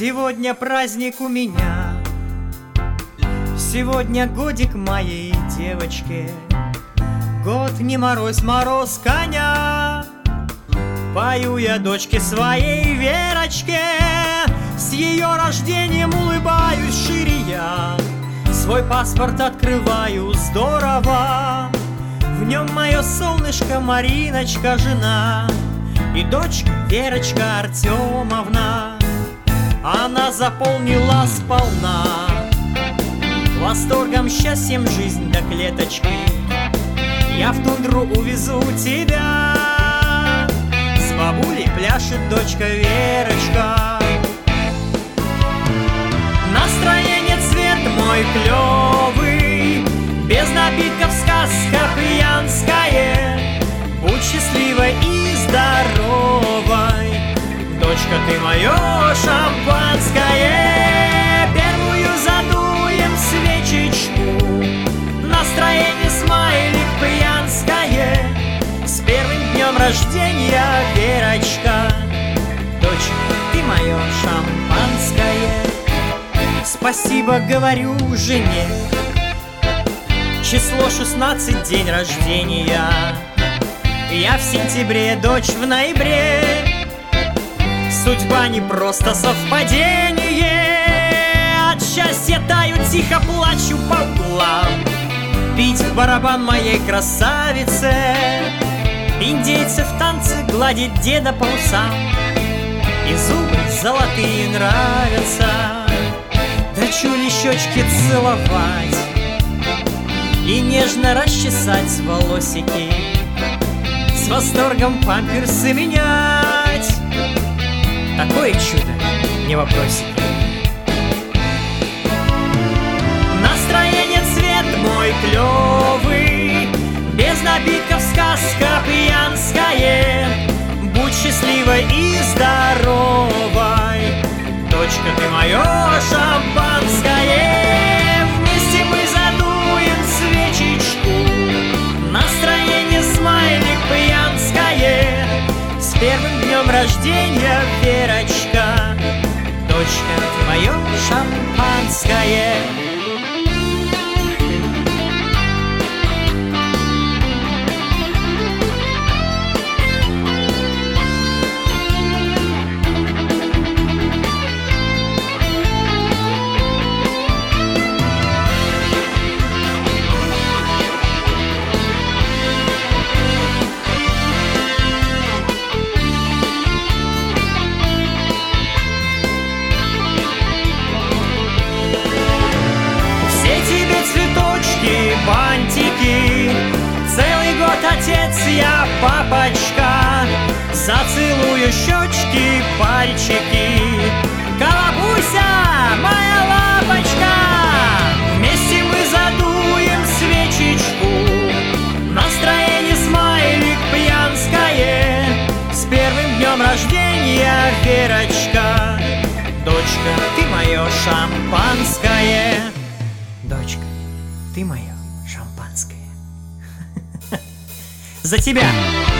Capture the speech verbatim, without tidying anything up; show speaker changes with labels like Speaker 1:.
Speaker 1: Сегодня праздник у меня, сегодня годик моей девочке. Год не морозь, мороз коня. Пою я дочке своей Верочке, с ее рождением улыбаюсь шире я. Свой паспорт открываю здорово, в нем мое солнышко Мариночка, жена, и дочка Верочка Артемовна. Она заполнила сполна восторгом, счастьем жизнь до клеточки. Я в тундру увезу тебя, с бабулей пляшет дочка Верочка. Настроение цвет мой клевый, без напитков сказка пьянская. Будь счастливой и здоровой, дочка, ты мое шампанское. Первую задуем свечечку, настроение смайлик пьянское. С первым днем рождения, Верочка, дочка, ты мое шампанское. Спасибо говорю жене, число шестнадцать, день рождения. Я в сентябре, дочь в ноябре. Судьба не просто совпадение. От счастья таю, тихо плачу по углам. Бить в барабан моей красавице, индейцы в танце гладить деда по усам. И зубы золотые нравятся, дочули щечки целовать и нежно расчесать волосики, с восторгом памперсы менять. Такое чудо, не вопросики. Настроение цвет мой клевый, без напитков сказка пьянская. Будь счастливой и здоровой, дочка, ты мое шампанское. Вместе мы задуем свечечку, настроение смайлик пьянское. С первым днем рождения, Верочка, дочка, ты мое шампанское. Бантики, целый год отец я, папочка. Зацелую щечки, пальчики. Колобуся, моя лапочка. Вместе мы задуем свечечку, настроение смайлик пьянское. С первым днем рождения, Верочка, дочка, ты мое шампанское. Дочка, ты мое шампанское. За тебя!